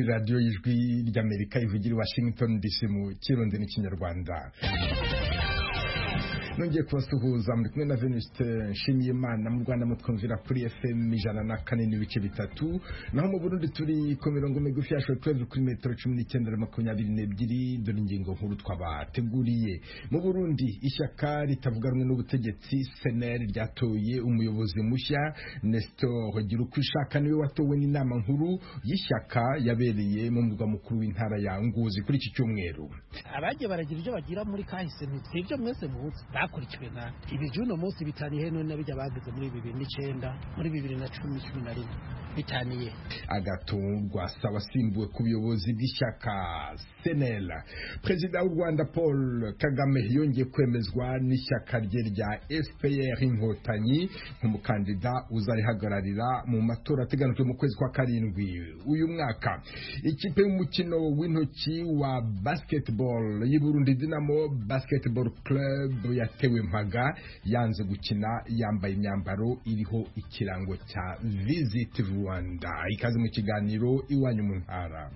radiyo y'ijwi ry'Amerika ivugira i Washington DC mu Kirundi n'Ikinyarwanda. Nongeye kubasuhuza muri kumwe na Venuste Nshimiyimana mu Rwanda mutwumvira kuri FM 104.3 naho mu Burundi turi ku mirongo migufi ya shortwave kuri metero 19.22. Dore ingingo nkuru twabateguriye. Mu Burundi ishyaka ritavuga rumwe n'ubutegetsi CNL ryatoye umuyobozi mushya Nestor Girukwishaka niwe watowe n'inama nkuru y'ishyaka yabereye mu murwa mukuru w'intara ya Ngozi kuri iki cyumweru. Abaje baragira ibyo bagira muri kahise n'ibyo mwese muzi bakurikiwe na ibijuno munsi bitaniye none bijya bageze muri 2009 muri 2011 bitaniye agatungwa sabasimbuwe ku buyobozi bw'ishyaka CNL. Perezida w'u Rwanda Paul Kagame yongeye kwemezwa n'ishyaka rye rya FPR Inkotanyi nk'umukandida uzarihagararira mu matora ateganijwe mu kwezi kwa karindwi uyu mwaka. Ikipe y'umukino w'intoki wa basketball y'u Burundi Dinamo Basketball Club yatewe mpaga yanze gukina yambaye imyambaro iriho ikirango cya Visit Rwanda. Ikaze mu kiganiro iwanyu mu ntara.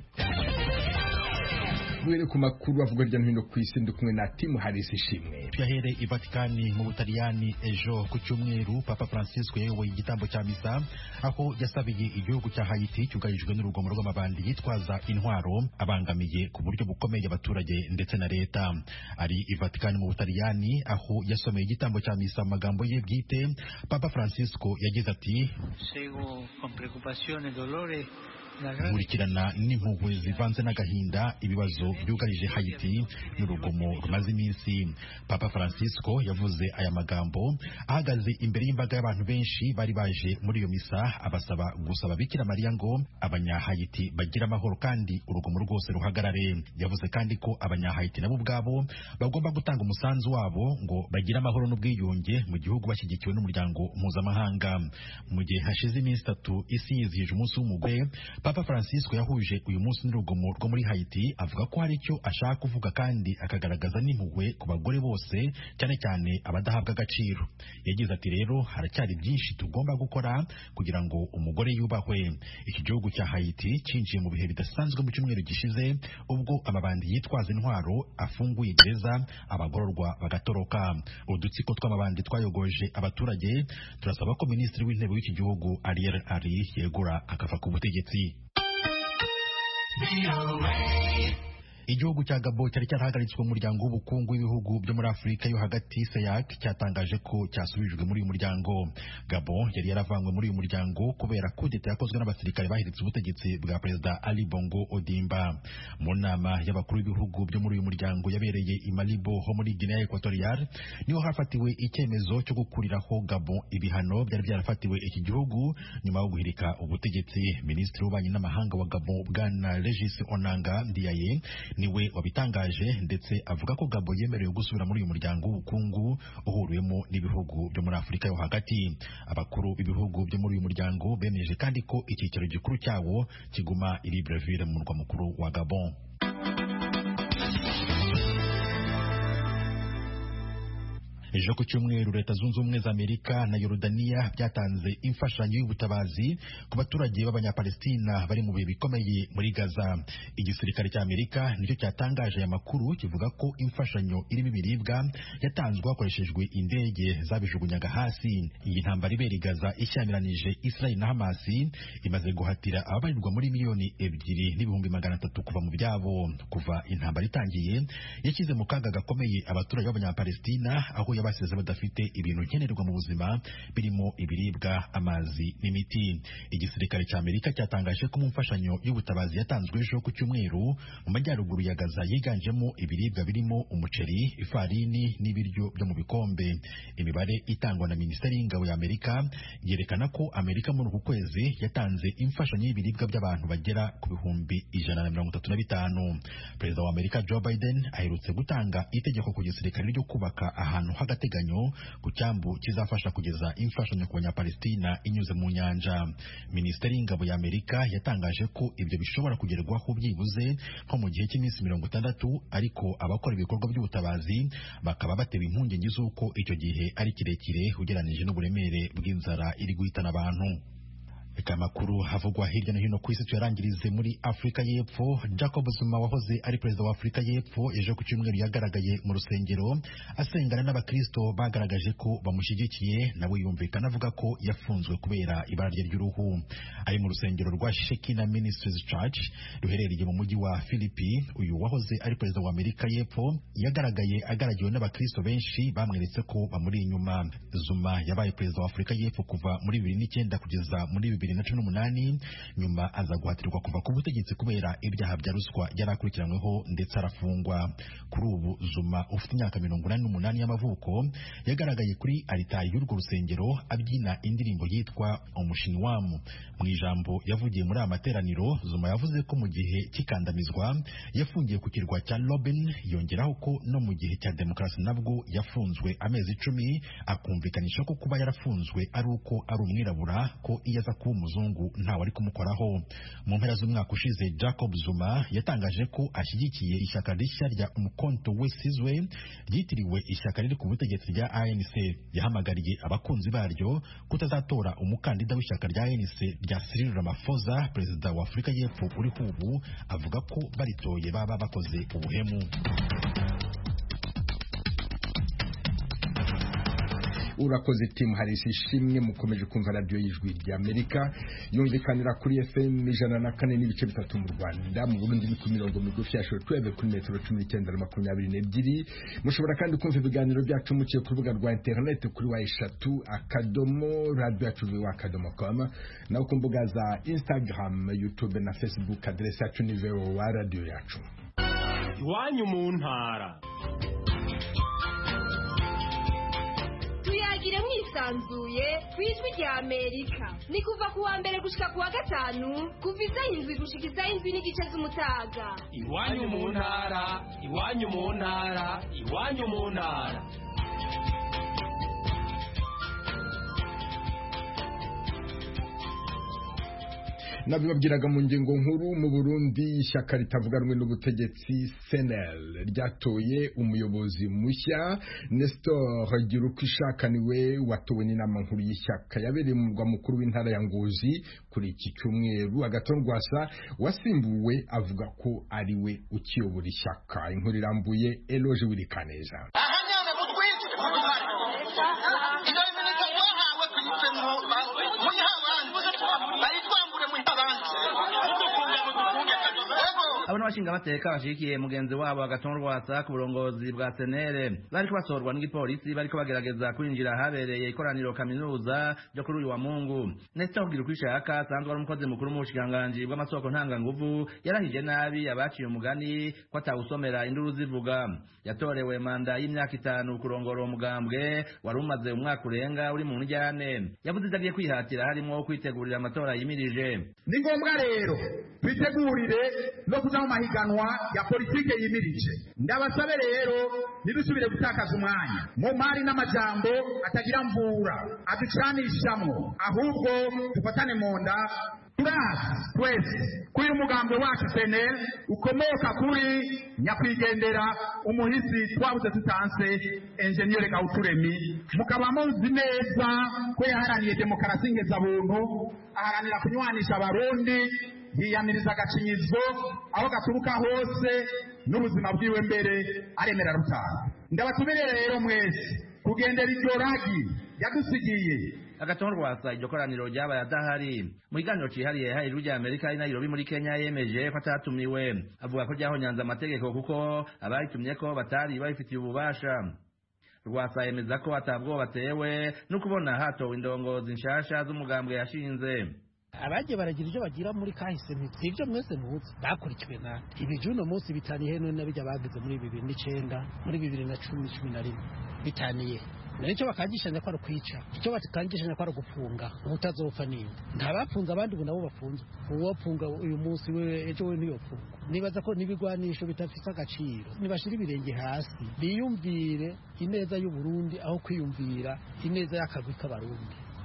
Mwere ku makuru avuga hirya no hino ku isi kumwe na Tim Harris Ishimwe. Yahere i Vatikani mu Butaliyani ejo ku cyumweru Papa Francisco yewe igitambo cya misa aho yasabiye igihugu cya Haiti cyugarijwe n'urugomo rw'amabandi yitwaza intwaro abangamiye ku buryo bukomeye abaturage ndetse na leta. Ari i Vatikani mu Butaliyani aho yasomeye igitambo cya misa magambo ye bwite. Papa Francisco yagize ati: Seguo con preoccupazione e dolore nkurikirana n'impuhwe zivanze n'agahinda ibibazo byugarije Haiti n'urugomo rumaze iminsi. Papa Francisco yavuze aya magambo ahagaze imbere y'imbaga y'abantu benshi bari baje muri iyo misa abasaba gusaba Bikira Mariya ngo abanya-Haiti bagira amahoro kandi urugomo rwose ruhagarare. Yavuze kandi ko abanya-Haiti nabo ubwabo bagomba gutanga umusanzu wabo ngo bagire amahoro n'ubwiyunge mu gihugu bashyigikiwe n'umuryango mpuzamahanga. Mu gihe hashize iminsi 3 isi yizihije umunsi w'umugore, Papa Francisco yahuje uyu munsi n'urugomo rwo muri Haiti avuga ko hari icyo ashaka kuvuga kandi akagaragaza n'impuhwe ku bagore bose cyane cyane abadahabwa agaciro. Yagize ati rero haracyari byinshi tugomba gukora kugira ngo umugore yubahwe. Iki gihugu cya Haiti cinjiye mu bihe bidasanzwe mu cyumweru gishize ubwo amabandi yitwaza intwaro afunguye gereza abagororwa bagatoroka. Udutsiko tw'amabandi twayogoje abaturage. Turasaba ko Minisitiri w'Intebe w'iki gihugu Ariel Henry yegura akava ku butegetsi. Igihugu cya Gabon cyari cyarahagaritswe mu muryango w'ubukungu w'ibihugu byo muri Afurika yo hagati CEEAC cyatangaje ko cyasubijwe muri uyu muryango. Gabon yari yaravanywe muri uyu muryango kubera kudeta yakozwe n'abasirikare bahiritse ubutegetsi bwa Perezida Ali Bongo Ondimba. Mu nama y'abakuru b'ibihugu byo muri uyu muryango yabereye i Malabo ho muri Guinea Equatorial niho hafatiwe icyemezo cyo gukuriraho Gabon ibihano byari byarafatiwe iki gihugu nyuma yo guhirika ubutegetsi. Minisitiri w'ububanyi n'amahanga wa Gabon Bwana Regis Onanga Ndiaye niwe wabitangaje ndetse avuga ko Gabon yemerewe gusubira muri uyu muryango w'ubukungu uhuriwemo n'ibihugu byo muri Afurika yo hagati. Abakuru b'ibihugu byo muri uyu muryango bemeje kandi ko icyicaro gikuru cyawo kiguma i Libreville mu murwa mukuru wa Gabon. Ejo ku cyumweru Leta Zunze Ubumwe za Amerika na Yorodaniya byatanze imfashanyo y'ubutabazi ku baturage b'abanyapalestina bari mu bihe bikomeye muri Gaza. Igisirikare cya Amerika nicyo cyatangaje aya makuru kivuga ko imfashanyo irimo ibiribwa yatanzwe hakoreshejwe indege zabijugunyaga hasi. Iyi ntambara ibera i Gaza ishyamiranyije Israel na Hamas imaze guhatira ababarirwa muri miliyoni 2,300,000 kuva mu byabo. Kuva intambara itangiye yashyize mu kaga gakomeye abaturage b'abanyapalestina aho yabasize badafite ibintu nkenerwa mu buzima birimo ibiribwa, amazi n'imiti. Igisirikare cya Amerika cyatangaje ko mu mfashanyo y'ubutabazi yatanzwe ejo ku cyumweru mu majyaruguru ya Gaza yiganjemo ibiribwa birimo umuceri, ifarini n'ibiryo byo mu bikombe. Imibare itangwa na Minisiteri y'Ingabo ya Amerika yerekana ko Amerika muri uku kwezi yatanze imfashanyo y'ibiribwa by'abantu bagera ku bihumbi 135. Perezida wa Amerika Joe Biden aherutse gutanga itegeko ku gisirikare ryo kubaka ahantu agateganyo ku cyambu kizafasha kugeza imfashanyo ku banyapalestina inyuze mu nyanja. Minisiteri y'Ingabo ya Amerika yatangaje ko ibyo bishobora kugerwaho byibuze nko mu gihe cy'iminsi 60, ariko abakora ibikorwa by'ubutabazi bakaba batewe impungenge z'uko icyo gihe ari kirekire ugereranije n'uburemere bw'inzara iri guhitana abantu. Reka makuru havugwa hirya no hino ku isi tuyarangirize muri Afrika y'Epfo. Jacob Zuma wahoze ari perezida wa Afrika y'Epfo ejo ku cyumweru yagaragaye mu rusengero asengana n'abakristo bagaragaje ko bamushyigikiye, nawe yumvikana avuga ko yafunzwe kubera ibara rye ry'uruhu. Ari mu rusengero rwa Shekinah Ministries Church ruherereye mu mujyi wa Philippi. Uyu wahoze ari perezida wa Amerika y'Epfo yagaragaye agaragiwe n'abakristo benshi bamweretse ko bamuri inyuma. Zuma yabaye perezida wa Afrika y'Epfo kuva muri 2009 kugeza muri 2018, nyuma aza guhatirwa kuva ku butegetsi kubera ibyaha bya ruswa yarakurikiranyweho ndetse arafungwa. Kuri ubu Zuma ufite imyaka 88 y'amavuko yagaragaye kuri alitari y'urwo rusengero abyina indirimbo yitwa Omushinwamu. Mu ijambo yavugiye muri amateraniro, Zuma yavuze ko mu gihe cy'ikandamizwa yafungiye ku kirwa cya Robben, yongeraho ko no mu gihe cya demokarasi nabwo yafunzwe amezi 10, akumvikanisha ko kuba yarafunzwe ari uko ari umwirabura, ko iyo aza kuba umuzungu ntawe ari kumukoraho. Mu mpera z'umwaka ushize Jacob Zuma yatangaje ko ashyigikiye ishyaka rishya rya Umkhonto weSizwe ryitiriwe ishyaka riri ku butegetsi rya ANC. Yahamagariye abakunzi baryo kutazatora umukandida w'ishyaka rya ANC rya Cyril Ramaphosa, perezida wa Afrika y'Epfo uriho ubu, avuga ko baritoye baba bakoze ubuhemu. Urakoze Tim Harris. Ishimwe mukomeje kumva radio y'Ijwi ry'Amerika yumvikanira kuri FM 104.3 mu Rwanda, mu Burundi ni ku mirongo migufi ya shortwave kuri metero 19 mushobora kandi kumva ibiganiro byacu muciye ku rubuga rwa internet kuri wa3.radio.com na ku mbuga za Instagram, YouTube na Facebook. Adresse yacu ni VOA radio yacu. Iwanyu mu ntara. Tuyagire mwisanzuye kwijwi rya Amerika. Ni kuva ku wa mbere gushika ku wa gatanu kuva izahindwi gushika izahindwi n'igice z'umutaga. Iwanyu mu ntara, iwanyu mu ntara, iwanyu mu ntara. Nabibabwiraga mu ngingo nkuru. Mu Burundi ishyaka ritavuga rumwe n'ubutegetsi CNL ryatoye umuyobozi mushya. Nestor Girukishaka niwe watowe n'inama nkuru y'ishyaka yabereye mu murwa mukuru w'intara ya Ngozi kuri iki cyumweru. Agathon Rwasa wasimbuwe avuga ko ari we ukiyobora ishyaka. Inkuru irambuye Eloge Wirikaneza. Abana bashinga amateka bashikiye mugenzi wabo Agathon Rwasa ku burongozi bwa CNL bariko basorwa n'igipolisi bariko bagerageza kwinjira habereye ikoraniro kaminuza ryo kuri uyu wa Mungu. Nestor Girukishaka asanzwe ari umukozi mukuru mu bushikiranganji bw'amasoko ntanganguvu yarahije nabi abaciye umugani ko atawusomera induru zivuga. Yatorewe manda y'imyaka 5 kurongora umugambwe wari umaze umwaka urenga uri mu njyane. Yavuze izagiye kwihatira harimo kwitegurira amatora yimirije. Ni ngombwa rero twitegurire no kuja mu mahiganwa ya politike yimirije. Ndabasabe rero nidusubire gutakaza umwanya mu mari n'amajambo atagira mvura aducanishamwo, ahubwo dufatane mu nda twese kuri umugambi wacu CNL ukomoka kuri nyakwigendera umuhisi twabuze tutanse Engineer Gauturemi. Mukaba muzi neza ko yaharaniye demokarasi ngezabuntu, aharanira kunywanisha abarundi, yiyamiriza agacinyizo aho gaturuka hose n'ubuzima bwiwe mbere aremera rutanga. Ndabatumire rero mwese kugendera iryo ragi yadusigiye. Agathon Rwasa iryo koraniro ryabaye adahari. Mu kiganiro cihariye hari rya Amerika ari Nairobi muri Kenya yemeje ko atatumiwe. Avuga ko ryahonyanze amategeko kuko abaritumye ko batari babifitiye ububasha. Rwasa yemeza ko atabwo batewe no kubona hatowe indongozi nshasha z'umugambwe yashinze. Abaje baragira ibyo bagira muri kahise ntibyo mwese muzi bakurikiwe na ibijuno munsi bitaniye none nabijya bagize muri 2009 muri 2011 bitaniye. Nicyo bakangishanya ko ari kwica, icyo bakangishanya ko ari gufunga ubutazopfa ninde. Ntabapfunza abandi ubu nabo bafunze. Uwapfunga uyu munsi we ejo we ntiyopfunga. Nibaza ko nibigwanisho bitafite agaciro. Nibashira ibirenge hasi biyumvire ineza y'u Burundi aho kwiyumvira ineza y'akagwi k'abarundi.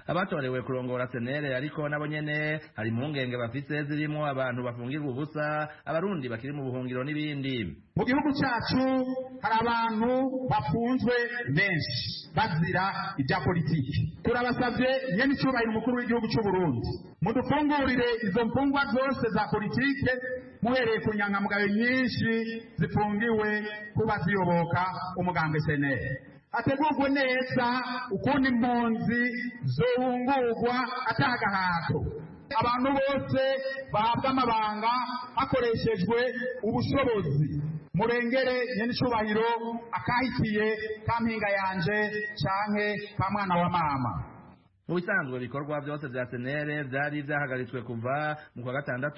abatorewe kurongora senere ariko nabo nyene hari impungenge bafise zirimo abantu bafungirwa ubusa abarundi bakiri mu buhungiro n'ibindi. Mu gihugu cyacu hari abantu bafunzwe benshi bazira ibya politiki. Turabasabye nyene icyubahiro umukuru w'igihugu cy'u Burundi mudufungurire izo mfungwa zose za politike muhereye ku nyangamugayo nyinshi zifungiwe kuba ziyoboka umugambwe senere. Hategurwe neza ukundi impunzi zohungurwa atagahato. Abantu bose bahabwa amabanga hakoreshejwe ubushobozi. Murengere nyene icubahiro akahikiye ka mpinga yanje canke ka mwana wa mama. Mu bisanzwe bikorwa byose bya senere byari byahagaritswe kuva mu kwa gatandatu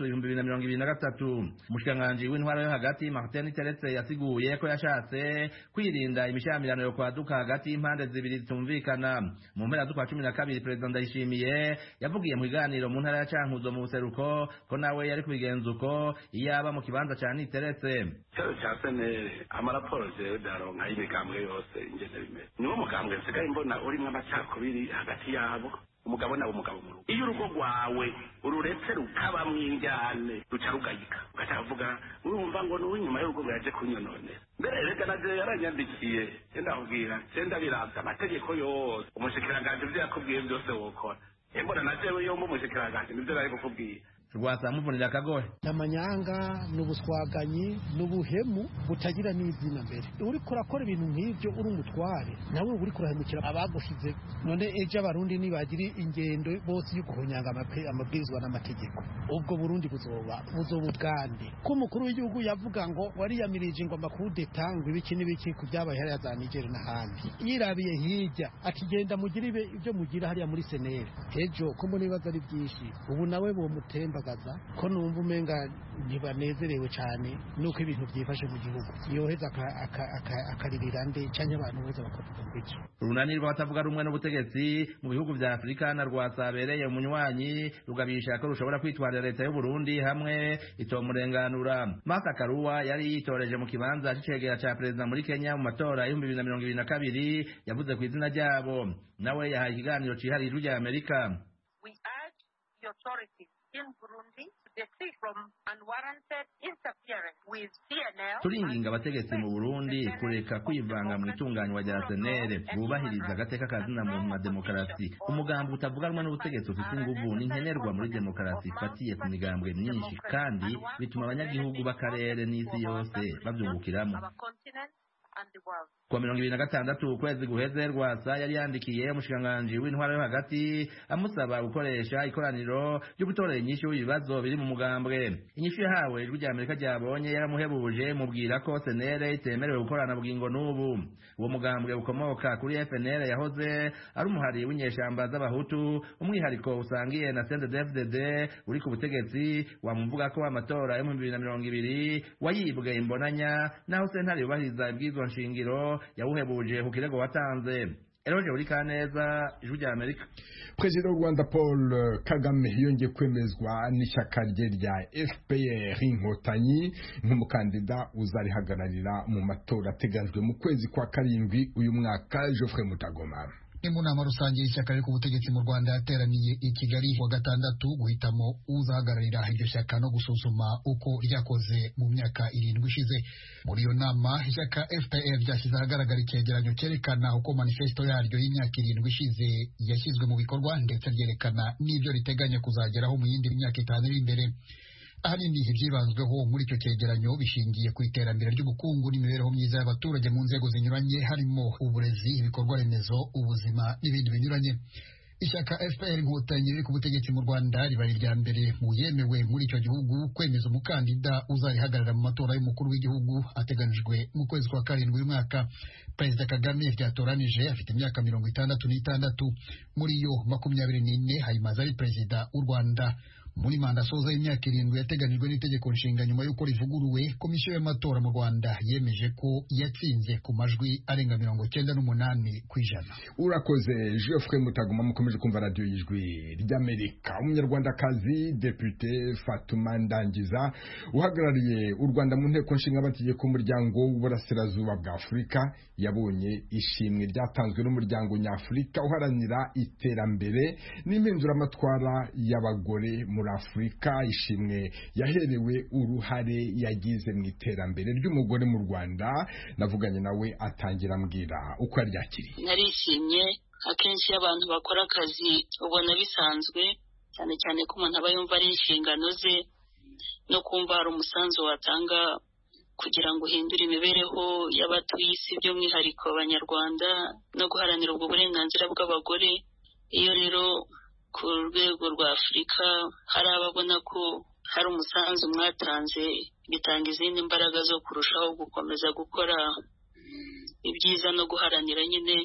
2023. Umushikiranganji w'intwara yo hagati Martin Teretse yasiguye ko yashatse kwirinda imishamirano yo kwaduka hagati y'impande zibiri zitumvikana. Mu mpera z'ukwa 12 President Ndayishimiye yavugiye mu biganiro mu ntara ya Cankuzo mu buseruko ko nawe yari kubigenza uko iyaba mu kibanza ca Niteretse. Cya senere amaraporo je daronka y'imigambwe yose ingene bimeze. Niwo mugambwe nsigaye mbona urimo amacakubiri hagati ya umugabo nawe umugabo mu rugo. Iyo urugo rwawe ururetse rukabamwo injyane ruca rugayika ugacavuga urumva ngo n'uw'inyuma y'urugo yaje kunyononera. Mbere reka naje yaranyandikiye ndakubwira ndabiraza amategeko yose umushikiranganje ivyo yakubwiye byose wokora. Mbona najewe yo mu mushikiranganje nivyo nari kukubwira. Rwasa muvunira akagohe. Amanyanga n'ubuswaganyi n'ubuhemu butagira n'izina mbere. Uri kurakora ibintu nk'ivyo uri umutware nawe uri kurahemukira abagushize. None ejo abarundi nibagira ingendo bose y'ukuhonyanga amabwirizwa n'amategeko. Ubwo Burundi buzoba ubwande. Ko umukuru w'igihugu yavuga ngo wariyamirije ingomba kudetangwa ibiki n'ibiki ku byabaye hariya za Niger n'ahandi. Yirabiye hirya akigenda mugiribe ibyo mugira hariya muri senere. Ejo ko mbona ibibazo ari byinshi. Ubu nawe bo mutemba ko numva umenga ntibanezerewe cyane nuko ibintu byifashe mu gihugu yoheza akaririra nde cyane abantu bose bakavuga ngicyo. Urunani rw'abatavuga rumwe n'ubutegetsi mu bihugu vya Afrika na rwasabereye umunywanyi rugabisha ko rushobora kwitwarira leta y'u Burundi hamwe itomurenganura. Martha Karua yari yitoreje mu kibanza c'icegera ca president muri Kenya mu matora ya 2022 yavuze ku izina ryabo. Nawe yahaye ikiganiro cihariye rya Amerika. We urge the authorities in Burundi to desist from unwarranted interference with CNL. Turinginga abategetsi mu Burundi kureka kwivanga mu itunganywa rya senere bubahiriza agateka kazina muntu na demokarasi. Umugambi utavuga rumwe n'ubutegetsi ufite inguvu n'inkenerwa muri demokarasi ifatiye ku migambwe myinshi kandi bituma abanyagihugu b'akarere n'isi yose bavyungukiramo. Kwa 2026 ukwezi guheze Rwasa yari yandikiye umushikiranganji w'intwara yo hagati amusaba gukoresha ikoraniro ryo gutorera inyishu y'ibibazo biri mu mugambwe. Inyishu yahawe ijwi rya Amerika ryabonye yaramuhebuje mubwira ko senere itemerewe gukorana bugingo n'ubu. Uwo mugambwe ukomoka kuri FNL yahoze ari umuhari w'inyeshamba z'abahutu umwihariko usangiye na CNDD-FDD uri ku butegetsi wamuvuga ko amatora yo mu 2020 wayibwe imbonanya naho sentare yubahiriza ibwirizwa nshingiro yawuhebuje ku kirego watanze. Eroje uri kaneza ijwi rya Amerika. President w'u Rwanda Paul Kagame yongeye kwemezwa n'ishyaka rye rya FPR Inkotanyi nk'umukandida uzarihagararira mu matora ateganyijwe mu kwezi kwa karindwi uyu mwaka. Geoffrey Mutagoma. Mu nama rusange y'ishyaka riri ku butegetsi mu Rwanda yateraniye i Kigali wa gatandatu guhitamo uzahagararira iryo shyaka no gusuzuma uko ryakoze mu myaka 7 ishize. Muri iyo nama ishyaka FPR ryashyize ahagaragara icyegeranyo cyerekana uko manifesto yaryo y'imyaka 7 ishize yashyizwe mu bikorwa ndetse ryerekana n'ibyo riteganya kuzageraho mu yindi myaka 5 iri imbere. Ahanini ibyibanzweho muri icyo cyegeranyo bishingiye ku iterambere ry'ubukungu n'imibereho myiza y'abaturage mu nzego zinyuranye harimo uburezi, ibikorwa remezo, ubuzima n'ibindi binyuranye. Ishyaka FPR Inkotanyi riri ku butegetsi mu Rwanda riba irya mbere mu yemewe muri icyo gihugu kwemeza umukandida uzarihagarara mu matora y'umukuru w'igihugu ateganijwe mu kwezi kwa karindwi uyu mwaka. Perezida Kagame ryatoranije afite imyaka 66, muri yo 24 hayimaze ari perezida w'u Rwanda. muri manda asoza y'imyaka 7 yateganijwe n'itegeko nshinga nyuma y'uko rivuguruwe, komisiyo y'amatora mu Rwanda yemeje ko yatsinze ku majwi arenga 98%. Urakoze Geoffrey Mutagoma, mukomeje kumva radio y'ijwi ry'Amerika. Umunyarwandakazi Depute Fatuma Ndangiza uhagarariye u Rwanda mu nteko nshinga amategeko y'umuryango w'uburasirazuba bwa Afurika yabonye ishimwe ryatanzwe n'umuryango nyafurika uharanira iterambere n'impinduramatwara y'abagore muri Afurika. Ishimwe yaherewe uruhare yagize mu iterambere ry'umugore mu Rwanda. Navuganye nawe atangira ambwira uko yaryakiriye. Narishimye. Akenshi abantu bakora akazi ubona bisanzwe, cyane cyane ko umuntu aba yumva ari inshingano ze no kumva hari umusanzu watanga kugira ngo uhindure imibereho y'abatuye isi by'umwihariko abanyarwanda no guharanira ubwo burenganzira bw'abagore. Iyo rero ku rwego rwa Afurika hari ababona ko hari umusanzu mwatanze, bitanga izindi mbaraga zo kurushaho gukomeza gukora ibyiza no guharanira nyine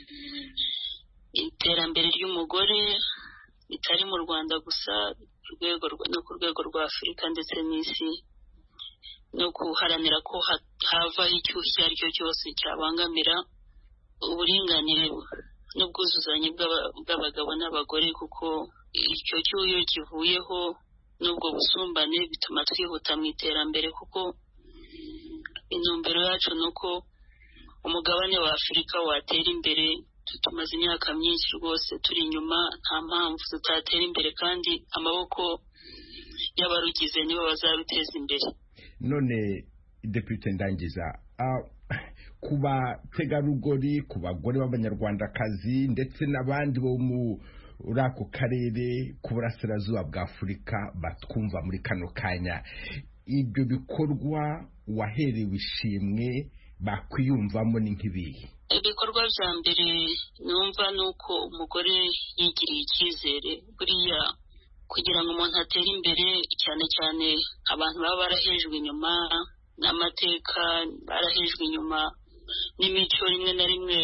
iterambere ry'umugore bitari mu Rwanda gusa, no ku rwego rwa Afurika ndetse n'isi, no guharanira ko havaho icyuho icyo ari cyo cyose cyabangamira uburinganire n'ubwuzuzanye bw'abagabo n'abagore, kuko icyo cyuho iyo kivuyeho n'ubwo busumbane bituma twihuta mu iterambere, kuko intumbero yacu ni uko umugabane wa Afurika watera imbere. Tumaze imyaka myinshi rwose turi inyuma, nta mpamvu tutatera imbere, kandi amaboko y'abarugize nibo bazabiteza imbere. None Depute Ndangiza, ku bategarugori, ku bagore b'abanyarwandakazi ndetse n'abandi bo muri ako karere ku burasirazuba bwa Afurika batwumva muri kano kanya, ibyo bikorwa waherewe ishimwe bakwiyumvamo ni nk'ibihe? Ibikorwa bya mbere numva ni uko umugore yigiriye icyizere. Buriya kugira ngo umuntu atere imbere, cyane cyane abantu baba barahejwe inyuma n'amateka, barahejwe inyuma n'imico rimwe na rimwe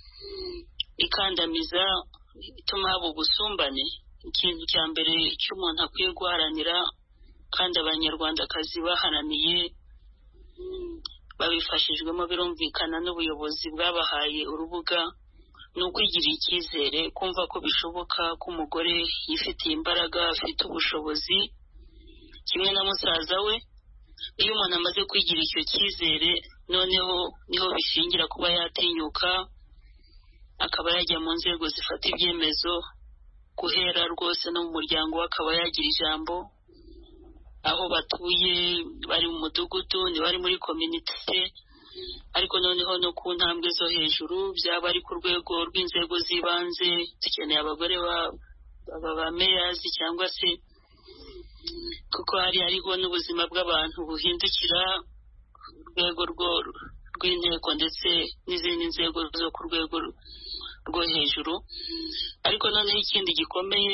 ikandamiza, ituma haba ubusumbane. Ikintu cya mbere cy'umuntu akwiye guharanira, kandi abanyarwandakazi baharaniye babifashijwemo birumvikana n'ubuyobozi bwabahaye urubuga, ni ukwigirira icyizere, kumva ko bishoboka ko umugore yifitiye imbaraga, afite ubushobozi kimwe na musaza we. Iyo umuntu amaze kwigira icyo cyizere, noneho niho bishingira kuba yatinyuka akaba yajya mu nzego zifata ibyemezo, guhera rwose no mu muryango we akaba yagira ijambo, aho batuye, bari mu mudugudu, ni bari muri community, ariko noneho no ku ntambwe zo hejuru, byaba ari ku rwego rw'inzego z'ibanze. Dukeneye abagore ba mayors cyangwa se, kuko hariho n'ubuzima bw'abantu buhindukira ku rwego rw'inteko ndetse n'izindi nzego zo ku rwego rwo hejuru. Ariko noneho ikindi gikomeye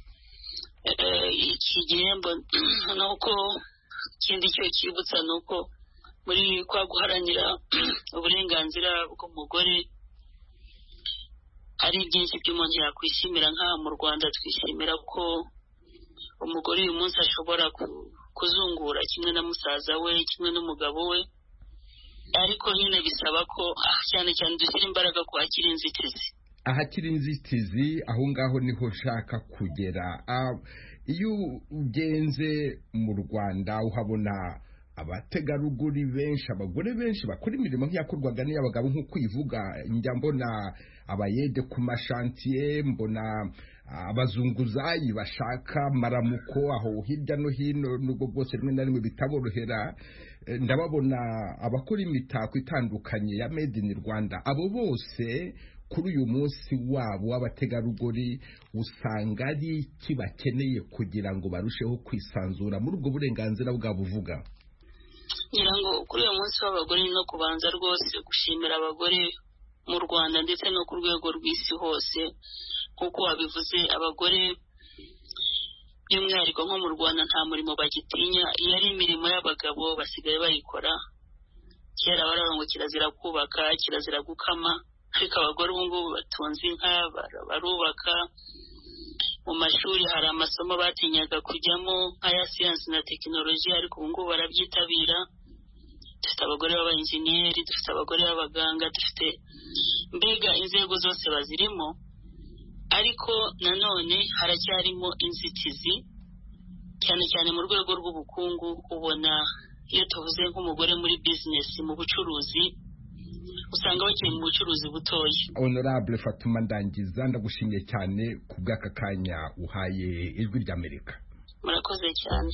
iki gihembo ni uko, ikindi cyo kibutsa ni uko muri kwa guharanira uburenganzira bw'umugore hari byinshi by'umuntu yakwishimira. nk'aha mu Rwanda twishimira ko umugore uyu munsi ashobora kuzungura kimwe na musaza we, kimwe n'umugabo we, ariko nyine bisaba ko cyane cyane dushyira imbaraga ku hakiri inzitizi. Ahakiri inzitizi, aho ngaho niho nshaka kugera. Iyo ugenze mu Rwanda uhabona abategarugori benshi, abagore benshi bakora imirimo nk'iyakorwaga n'iy'abagabo nk'uko ivuga. Njya mbona abayede ku mashantiye, mbona abazunguzayi bashaka maramuko aho hirya no hino, nubwo bwose rimwe na rimwe bitaborohera. Ndababona abakora imitako itandukanye ya made in Rwanda. Abo bose kuri uyu munsi wabo w'abategarugori usanga ari iki bakeneye kugira ngo barusheho kwisanzura muri ubwo burenganzira bwabo uvuga? ngira ngo kuri uyu munsi w'abagore no kubanza rwose gushimira abagore mu Rwanda ndetse no ku rwego rw'isi hose. Nk'uko wabivuze, abagore by'umwihariko nko mu Rwanda nta murimo bagitinya. Iyo ari imirimo y'abagabo basigaye bayikora. Kera baravuga ngo kirazira kubaka, kirazira gukama, ariko abagore ubu ngubu batunze inka, barubaka. mu mashuri hari amasomo batinyaga kujyamo nk'aya siyansi na tekinoloji, ariko ubu ngubu barabyitabira. Dufite abagore b'abainjeniyeri, dufite abagore b'abaganga, dufite mbega inzego zose bazirimo, ariko nanone haracyarimo inzitizi cyane cyane mu rwego rw'ubukungu. Ubona iyo tuvuze nk'umugore muri bizinesi, mu bucuruzi, usanga bakiri mu bucuruzi butoya. Honorable Fatuma Ndangiza, ndagushimiye cyane ku bw'aka kanya uhaye Ijwi ry'Amerika. Murakoze cyane.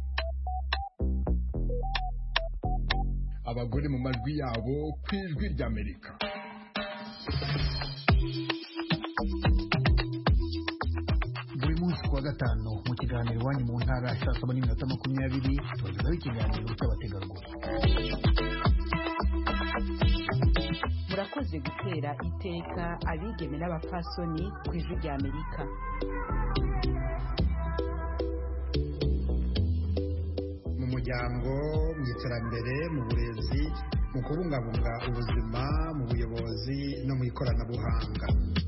Abagore mu majwi yabo ku Ijwi ry'Amerika. Buri munsi kuwa gatanu mu kiganiro Iwanyu mu Ntara saa 7:20 tubagezaho ikiganiro cy'abategarugori. Murakoze gutera iteka abigeme n'abapfasoni ku Ijwi ry'Amerika. Mu muryango, mu iterambere, mu burezi, mu kubungabunga ubuzima, mu buyobozi no mu ikoranabuhanga.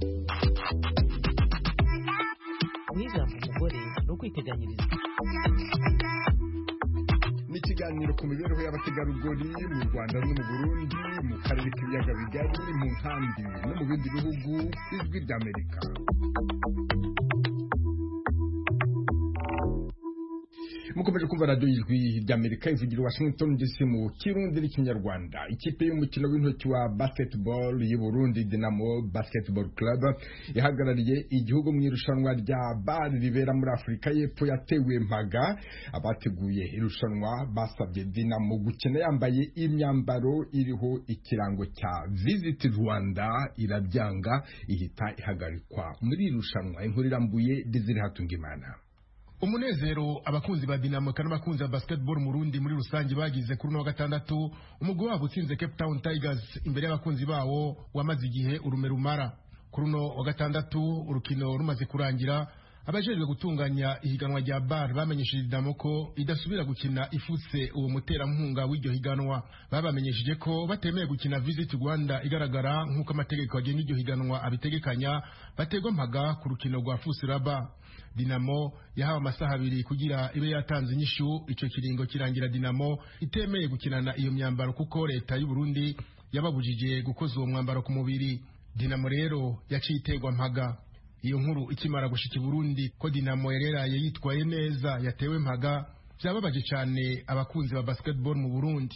Ijambo umugore no kwiteganyiriza. Ni ikiganiro ku mibereho y'abategarugori mu Rwanda no mu Burundi, mu karere k'ibiyaga bigari, mu nkambi no mu bindi bihugu. Ijwi ry'Amerika. Mukomeje kumva radio Ijwi ry'Amerika ivugira Washington DC mu Kirundi n'Ikinyarwanda. Ikipe y'umukino w'intoki wa basketball y'u Burundi Dinamo Basketball Club ihagarariye igihugu mu irushanwa rya BAL ribera muri Afurika y'Epfo yatewe mpaga. Abateguye irushanwa basabye Dinamo gukina yambaye imyambaro iriho ikirango cya Visit Rwanda, irabyanga ihita ihagarikwa muri irushanwa. Inkuru irambuye Desire Hatungimana. Umunezero abakunzi ba Dinamo kandi abakunzi ba basketball mu Burundi muri rusange bagize kuri no gatandatu umugwi wabo utsinze Cape Town Tigers imbere y'abakunzi bawo wamaze igihe urume rumara. Kuri no gatandatu urukino rumaze kurangira, abajejwe gutunganya ihiganwa rya BAL bamenyesheje Dinamo ko idasubira gukina ifutse uwo muterankunga w'iryo higanwa. Babamenyesheje ko batemeye gukina Visit Rwanda igaragara nk'uko amategeko agenga iryo higanwa abitegekanya, bategwa mpaga ku rukino rwa Fusiraba. Dinamo yahawe amasaha 2 kugira ibe yatanze inyishu. Ico kiringo kirangira Dinamo itemeye gukinana iyo myambaro kuko leta y'u Burundi yababujije gukoza uwo mwambaro ku mubiri. Dinamo rero yaciye itegwa mpaga. Iyo nkuru ikimara gushika i Burundi ko Dinamo yareraye yitwaye neza yatewe mpaga, byababaje cyane abakunzi ba basketball mu Burundi.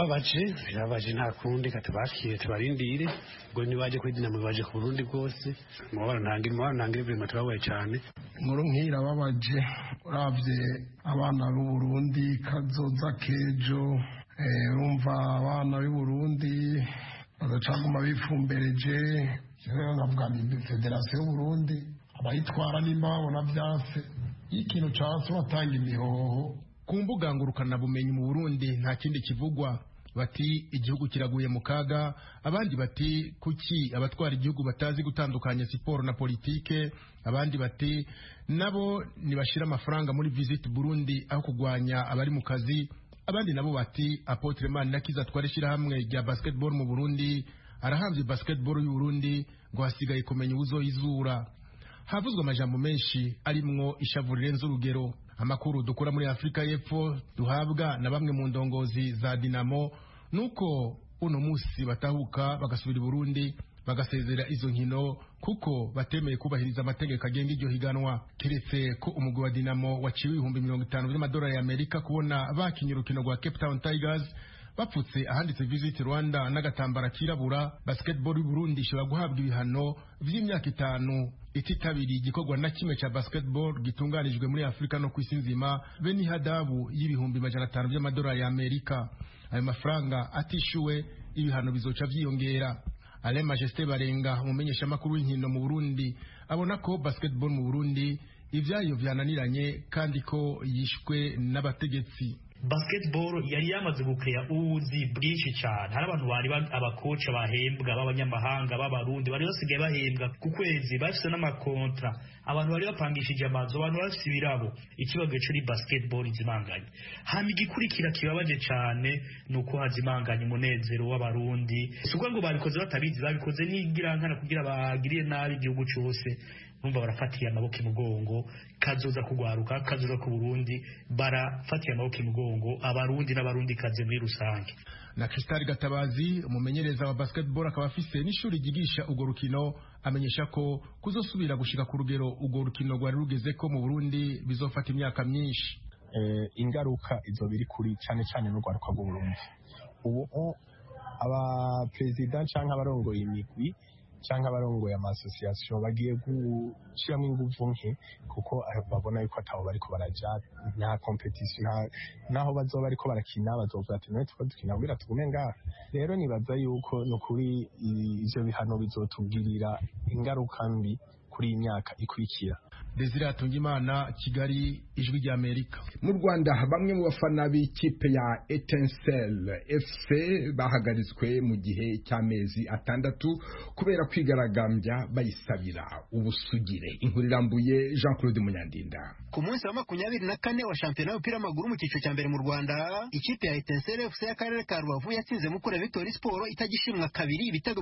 Birabaje nta kundi katabakiye tubarindire ngo nibaje kuri Dinamo baje ku Burundi bwose. Mubara ntangire bima turabaye cyane. Nkuru nkira babaje uravye abana b'u Burundi kazoza kejo, urumva abana b'u Burundi bagacaguma bifumbereje. Navuga ni Federasiyo y'u Burundi abayitwara nimba babona byase ikintu cyase batanga imihoho. Ku mbuga ngurukana bumenyi mu Burundi nta kindi kivugwa. Bati igihugu kiraguye mu kaga, abandi bati kuki abatwara igihugu batazi gutandukanya siporo na politike, abandi bati nabo nibashira amafaranga muri Visit Burundi aho kugwanya abari mu kazi, abandi nabo bati Apotre Manirakiza twarishira hamwe rya basketball mu Burundi arahamvye basketball y'u Burundi ngo hasigaye kumenya uzoyizura. Havuzwe amajambo menshi arimwo ishavu rirenze urugero. Amakuru dukura muri Afrika y'Epfo duhabwa na bamwe mu ndongozi za Dinamo nuko uno musi batahuka bagasubira i Burundi bagasezera izo nkino kuko batemeye kubahiriza amategeko agenga iryo higanwa. Keretse ko umugwi wa Dinamo waciwe $50,000 by'amadolari y'Amerika kubona bakinye urukino rwa Cape Town Tigers bapfutse ahanditse Visit Rwanda n'agatambara kirabura. Basketball y'u Burundi ishobora guhabwa ibihano vy'imyaka 5 ititabiri igikorwa na kimwe cha basketball gitunganijwe muri Afrika no kwisi nzima, beni hadabu $500,000 by'amadolari y'Amerika. Ayo mafaranga atishuwe ibihano bizoca vyiyongera. Alain Majesté Barenga umumenyesha makuru w'inkino mu Burundi abona ko basketball mu Burundi ivyayo vyananiranye kandi ko yishwe n'abategetsi. Basketball yari yamaze gukrea uzi bwinshi cyane. Hari abantu bari abakoca bahembwa b'abanyamahanga b'abarundi bari basigaye bahembwa ku kwezi, bafise n'amakontra, abantu bari bapangishije amazu, abantu bafise ibirabo. Ikibazo cyo basketball izimanganye. Hama igikurikira kibabaje cyane nuko hazimanganye umunezero w'abarundi. Suko ngo babikoze batabizi, babikoze n'igirankana kugira bagiriye nabi igihugu cyose. numva barafatiye amaboko imugongo kazoza kugwaruka kazoza ku Burundi barafatiye amaboko imugongo abarundi n'abarundi kaze muri rusange. Na Crystal Gatabazi umumenyereza wa basketball akaba afise n'ishuri ryigisha urwo rukino amenyesha ko kuzosubira gushika ku rugero urwo rukino rwari rugeze ko mu Burundi bizofata imyaka myinshi. Ingaruka izo biri kuri cyane n'urwaruka rw'u Burundi. Ubu aba president canke abarongoye imigwi canke abarongoye amasosiyasiyo bagiye gushiramo inguvu nke kuko babona yuko atabo bariko baraja nta competition naho bazoba bariko barakina bazovuga ati none tuko dukina kugira tugume ngaha. Rero nibaza yuko no kuri ivyo bihano bizotugirira ingaruka mbi kuri imyaka ikurikira. Desire Atungimana, Kigali, Ijwi rya Amerika. Mu Rwanda bamwe mu bafana b'ikipe ya Etincelle FC bahagaritswe mu gihe cy'amezi 6 kubera kwigaragambya bayisabira ubusugire. Inkuru irambuye Jean Claude Munyandinda. Ku munsi wa 24 wa shampiyona y'umupira w'amaguru mu cyiciro cya mbere mu Rwanda, ikipe ya Etincelle FC y'akarere ka Rubavu yatsinze Mukura Victory Sport itagishimwa kabiri ibitego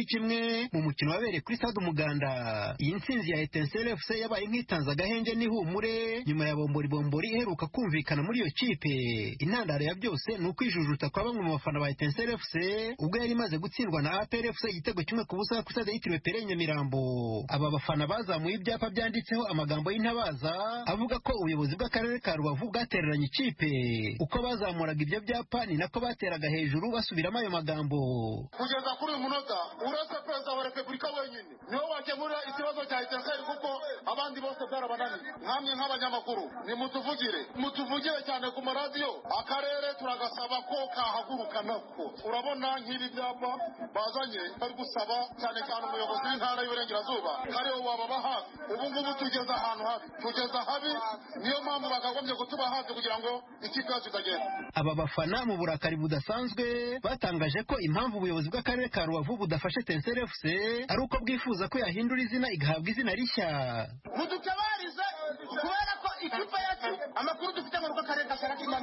3-1 mu mukino wabereye kuri Stade Umuganda. Iyi ntsinzi ya Etincelle FC yabaye nk'itanza agahenge n'ihumure nyuma ya bombori iheruka kumvikana muri iyo kipe. Intandaro ya byose ni ukwijujuta kwa bamwe mu bafana ba Etincelle FC ubwo yari imaze gutsindwa na APR FC igitego 1-0 ku stade yitiriwe Pere Nyamirambo. Aba bafana bazamuye ibyapa byanditseho amagambo y'intabaza avuga ko ubuyobozi bw'akarere ka Rubavu bwatereranye ikipe. Uko bazamuraga ibyo byapa ni nako bateraga hejuru basubiramo ayo magambo. Kugeza kuri uyu munota uretse perezida wa repubulika wenyine niwe wakemura ikibazo cya Etincelle kuko abandi bose byarabananiye. Nkamwe nk'abanyamakuru ni mutuvugire cyane ku maradiyo. Akarere turagasaba ko kahaguruka nako. Urabona nk'ibi byapa bazanye bari gusaba cyane umuyobozi w'intara y'Uburengerazuba kare wababa hafi. Ubu ngubu tugeze ahantu habi niyo mpamvu bakagombye kutuba hafi kugira ngo ikipe yacu itagenda. Aba bafana mu burakari budasanzwe batangaje ko impamvu ubuyobozi bw'akarere ka Rubavu budafashe Etincelle FC ari uko bwifuza ko yahindura izina igahabwa izina rishya. Mudutabarize kubera ko ikipe yacu amakuru dufite mu rugo karere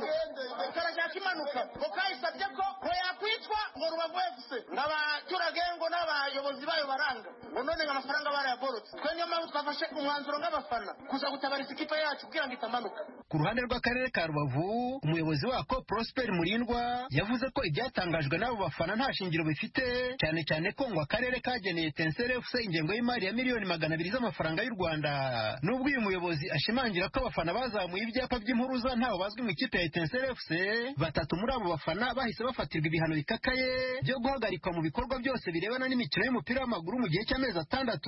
karashaka imanuka ngo kayisabye ko yakwitwa ngo Rubavu FC n'abaturage ngo n'abayobozi bayo baranga ngo none amafaranga barayaborotse. Twe niyo mpamvu twafashe umwanzuro nk'abafana kuza gutabariza ikipe yacu kugira ngo itamanuka. Ku ruhande rw'akarere ka Rubavu umuyobozi wako Prosper Murindwa yavuze ko ibyatangajwe n'abo bafana nta shingiro bifite cyane ko ngo akarere kageneye Etincelle FC ingengo y'imari ya miliyoni 200 z'amafaranga y'u Rwanda. Nubwo uyu muyobozi ashimangira ko abafana bazamuye ibyapa by'impuruza ntaho bazwi mu ikipe ya Etincelle FC, batatu muri abo bafana bahise bafatirwa ibihano bikakaye byo guhagarikwa mu bikorwa byose birebana n'imikino y'umupira w'amaguru mu gihe cy'amezi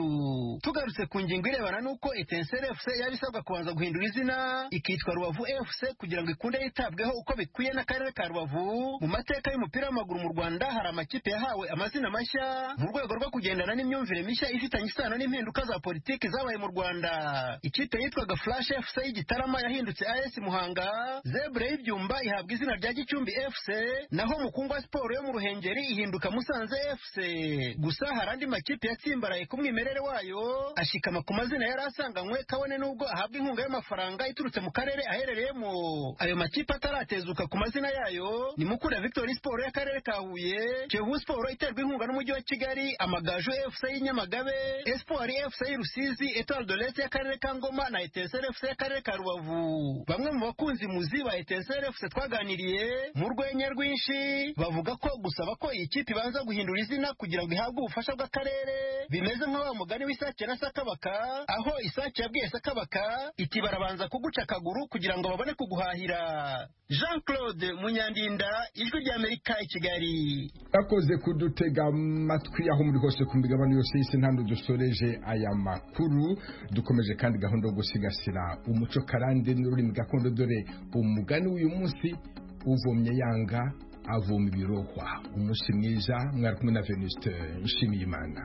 6. Tugarutse ku ngingo irebana n'uko Etincelle FC yabisabwa kubanza guhindura izina ikitwa Rubavu FC kugira ngo ikunde yitabweho uko bikwiye n'akarere ka Rubavu. Mu mateka y'umupira w'amaguru mu Rwanda hari amakipe yahawe amazina mashya mu rwego rwo kugendana n'imyumvire mishya ifitanye isano n'impinduka za politiki zabaye mu Rwanda. Ikipe yitwaga Flash FC y'Igitarama yahindutse AS Muhanga, Zebra y'Ibyumba ihabwa izina rya Gicumbi FC, naho Mukungwa Sport yo mu Ruhengeri ihinduka Musanze FC. Gusa hari andi makipe yatsimbaraye ku mwimerere wayo ashikama ku mazina yari asanganywe kabone nubwo ahabwa inkunga y'amafaranga iturutse mu karere aherereyemo. Ayo makipe ataratezuka ku mazina yayo ni Mukura Victory Sport y'akarere ka Huye, Kiyovu Sport iterwa inkunga n'umujyi wa Kigali, Amagaju FC y'Inyamagabe, Espoir FC y'Rusizi, Etoile de l'Est y'akarere ka Ngoma na Etincelle FC y'akarere ka Rubavu. Bamwe mu bakunzi muzi ba Etincelle FC twaganiriye mu rwenya rwinshi bavuga ko gusaba ko iyi kipe ibanza guhindura izina kugira ngo ihabwe ubufasha bw'akarere bimeze nk'awa mugani w'isake na Sakabaka, aho isake yabwiye Sakabaka iti barabanza kuguca akaguru kugira ngo babone kuguhahira. Jean Claude Munyandinda, Ijwi rya Amerika i Kigali. Akoze kudutega amatwi aho muri hose ku migabane yose y'isi ntando dusoreje aya makuru. Dukomeje kandi gahunda yo gusigasira umuco karande n'ururimi gakondo, dore umugani w'uyu munsi uvomye yanga avoma ibirohwa. Umunsi mwiza, mwari kumwe na Venuste Nshimiyimana.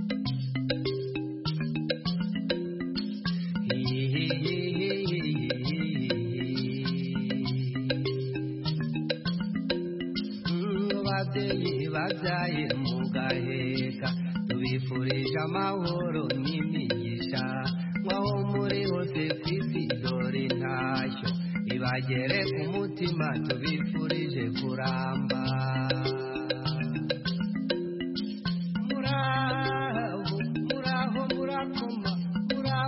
Babyaye mugaheka tubifurije amahoro n'imigisha, mwaho muri hose kw'isi dore ntashyo ibagere ku mutima, tubifurije kuramba. Muraho murakoma, muraho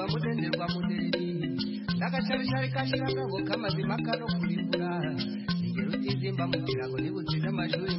mudenderwa mudereri n'agasharishari kashira ngabo kamazima kano kurimbura ingero utizimba mu kirago nibutsinze amashuri